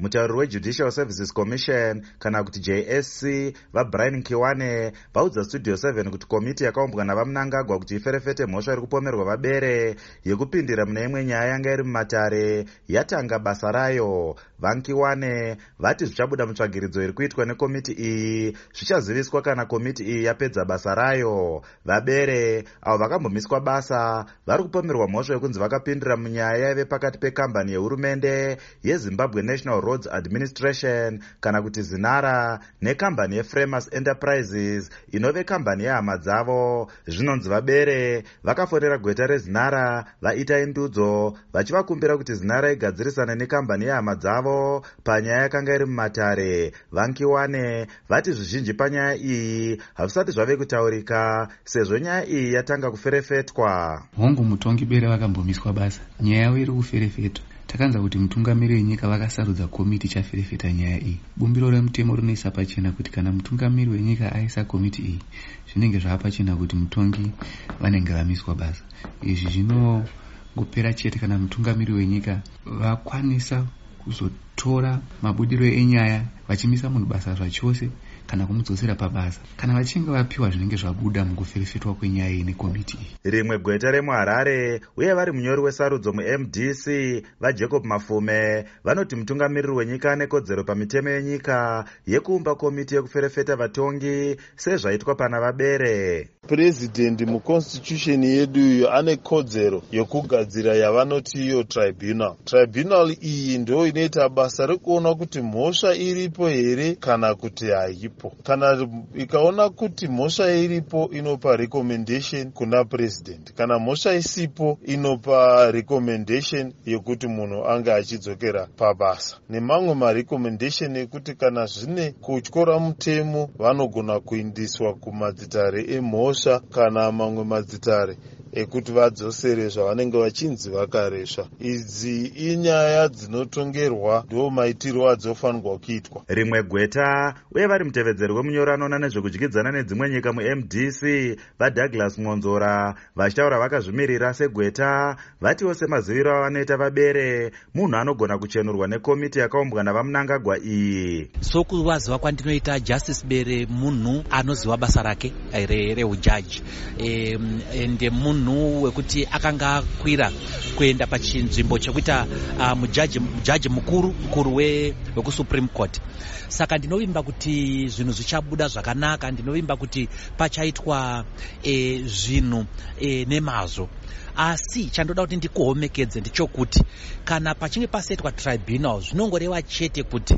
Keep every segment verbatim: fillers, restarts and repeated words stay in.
Mutauriri weJudicial Services Commission kana kuti J S C vaBrian Kiwane vaudza Studio seven kuti komiti yakaumbwa navaMnangagwa kuti iferefete mhosva iri kupomerwa vabere yekupindira mune imwe nyaya yanga iri mumatare yatanga basa rayo. VaKiwane vati zvichabuda mutsvagiridzo iri kuitwa nekomiti iyi zvichaziviswa kana komiti iyi yapedza basa rayo. Vabere avo vakambomiswa basa vari kupomerwa mhosva yekunzi vakapindira munyaya yaive pakati pekambani yehurumende yeZimbabwe National Roads Administration kana kuti ZINARA nekambani yeFramers Enterprises inove kambani yehama dzavo. Zvinonzi vabere vakafonera gweta reZINARA vaita indudzo vachivakumbira kuti ZINARA igadzirisane nekambani yehama dzavo panyaya yakanga iri mumatare. VaKiwane vati zvizhinji panyaya iyi hazvisati zvave kutaurika sezvo nyaya iyi yatanga kuferefetwa. Hongu mutongi bere vakambomiswa basa, nyaya yavo iri kuferefetwa. Takanza kuti mutungamiri wenyika vakasarudza komiti chaferefeta nyaya iyi. Bumbiro remutemo rinoisa pachena kuti kana mutungamiri wenyika aisa komiti iyi zvinenge zvapachena kuti mutongi vanenge vamiswa basa. Izvi zvinongopera chete kana mutungamiri wenyika vakwanisa kuzotora mabudiro enyaya vachimisa munhu basa zvachose kana kumudzosera pabasa kana vachinge vapiwa zvinenge zvabuda mukuferefetwa kwenyaya iyi nekomiti iyi. Rimwe gweta remuHarare uye vari munyori wesarudzo muM D C vaJacob Mafume vanoti mutungamiriri wenyika ane kodzero pamitemo yenyika yekuumba komiti yekuferefeta vatongi sezvaitwa pana vabere. President muconstitution yedu iyo ane kodzero yokugadzira yavanoti iyo tribunal. Tribunal iyi ndo inoita basa rekuona kuti mhosva iripo here kana kuti haipo. Kana ikaona kuti mhosva iripo inopa recommendation kuna president. Kana mhosva isipo inopa recommendation yekuti munhu anga achidzokera pabasa. Nemamwe ma recommendation ekuti kana zvine kutyora mutemo vanogona kuindiswa kumadzitare emhosva kana mamwe madzitare ekuti vadzosere zvavanenge vachinzi vakaresva. Idzi inyaya dzinotongerwa ndo maitiro adzofanirwa kuitwa. Rimwe gweta uye vari mutevedzeri wemunyori anoona nezvekudyidzana nedzimwe nyika muM D C vaDouglas Monzora vachitaura vakazvimirira segweta vatiwo semaziviro avanoita vabere munhu anogona kuchenurwa nekomiti yakaumbwa navaMnangagwa iyi. Sokuvaziva kwandinoita Justice Bere munhu anoziva basa rake rehujaji e, ende munhu wekuti akanga akwira kuenda pachinzvimbo chekuita uh, mujaji, mujaji mukuru mukuru we, weku Supreme Court. Saka ndinovimba kuti zvinhu zvichabuda zvakanaka, ndinovimba kuti pachaitwa e, zvinhu e, nemazvo. Asi chandoda kuti ndikuhomekedze ndichokuti kana pachinge pasetwa tribunal zvinongoreva chete kuti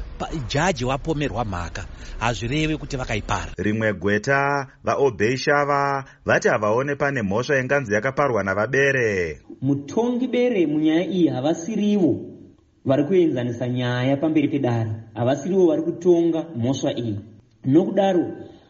jaji wapomerwa mhaka hazvirevi kuti vakaipara. Rimwe gweta vaObey Shava vati havaone pane mhosva inganzi yakaparwa navabere. Mutongi bere munyaya iyi havasiriwo vari kuenzanisa nyaya pamberi pedare, havasiriwo vari kutonga mhosva iyi. Nokudaro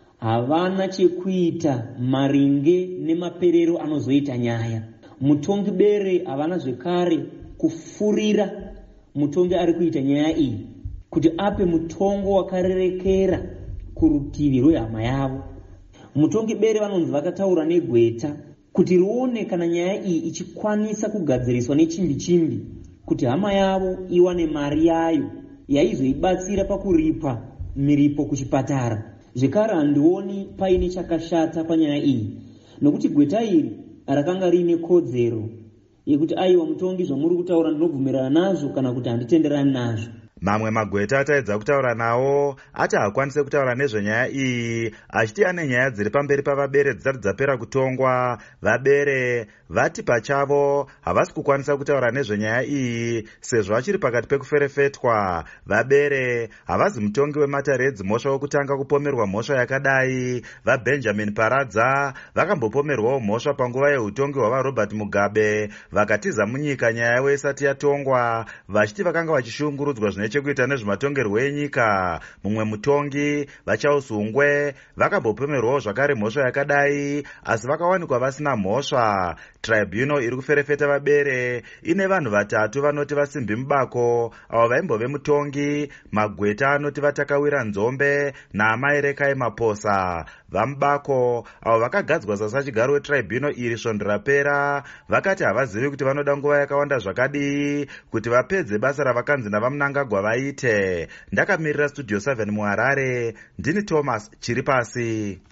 havana chekuita maringe nemaperero anozoita nyaya. Mutongi bere havana zvekare kufurira mutongi ari kuita nyaya iyi kuti ape mutongo wakarerekera kurutivi rwehama yavo. Mutongi bere vanonzi vakataura negweta kuti rione kana nyaya iyi ichikwanisa kugadziriswa nechimbi chimbi kuti hama yavo iwane mari yayo yaizoibatsira pakuripa miripo kuchipatara. Zvekare handioni paine chakashata panyaya iyi nokuti gweta iri rakanga riine kodzero yekuti aiwa mutongi zvamuri kutaura ndinobvumirana nazvo kana kuti handitenderani nazvo. Mamwe magweta ataedza kutaura nawo ati hakwanise kutaura nezvenyaya iyi achiti ane nyaya dziri pamberi pavabere dzisati dzapera kutongwa. Vabere vati pachavo havasi kukwanisa kutaura nezvenyaya iyi sezvo vachiri pakati pekuferefetwa. Vabere havazi mutongi wematare edzimhosva wokutanga kupomerwa mhosva yakadai. VaBenjamin Paradza vakambopomerwawo mhosva panguva yeutongi hwavaRobert Mugabe vakatiza munyika nyaya yavo isati yatongwa vachiti vakanga vachishungurudzwa zvine chekuita nezvematongerwo enyika. Mumwe mutongi vaCharles vakambopomerwawo zvakare mhosva yakadai asi vakawanikwa vasina mhosva. Tribunal iri kuferefeta vabere ine vanhu vatatu vanoti vasimbi mubako avo vaimbove mutongi, magweta anoti vatakawira nzombe naamai Rekai Maposa. Vamubako avo vakagadzwa sasachigaro wetribunal iri svondo rapera vakati havazivi kuti vanoda nguva yakawanda zvakadii kuti vapedze basa ravakanzi navaMnangagwa vanokurudzirwa vaite. Ndakamirira studio seven muHarare, ndini Thomas Chiripasi.